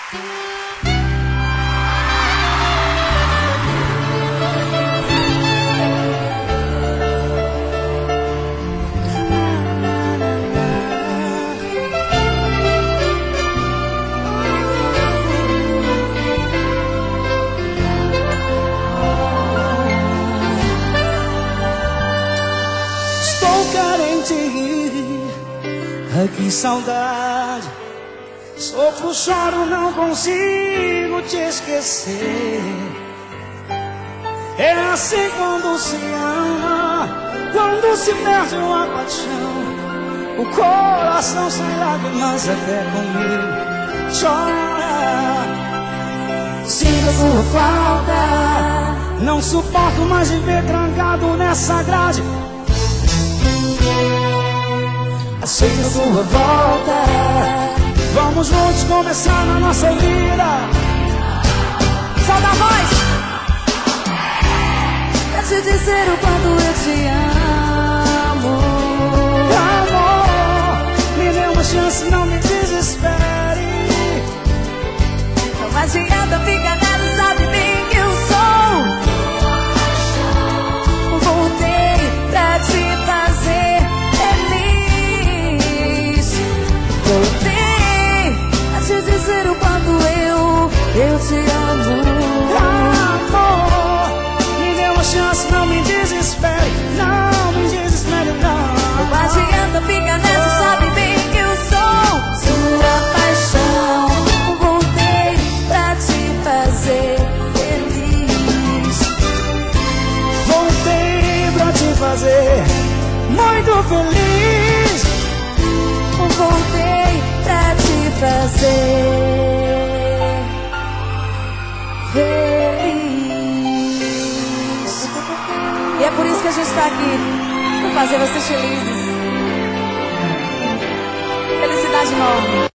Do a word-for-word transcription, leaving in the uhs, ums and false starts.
Ai, que saudade. Sofro, choro, não consigo te esquecer. É assim quando se ama, quando se perde uma paixão. O coração sem lágrimas até comigo chora. Sinto sua falta, não suporto mais viver trancado nessa grade. Aceito sua volta, vamos juntos começar na nossa vida. Solta a voz! Pra te dizer o quanto eu te amo. Amor, me dê uma chance, não me desespere. Não adianta ficar nessa, sabe bem que eu sou. Voltei pra te fazer feliz. Voltei a te dizer o quanto eu, eu te amo. Amor, me dê uma chance, não me desespere. Não me desespere, não. Não adianta ficar nessa, sabe bem que eu sou sua paixão. Voltei pra te fazer feliz. Voltei pra te fazer muito feliz. Voltei pra te fazer feliz. E é por isso que a gente tá aqui, pra fazer vocês felizes. Felicidade enorme.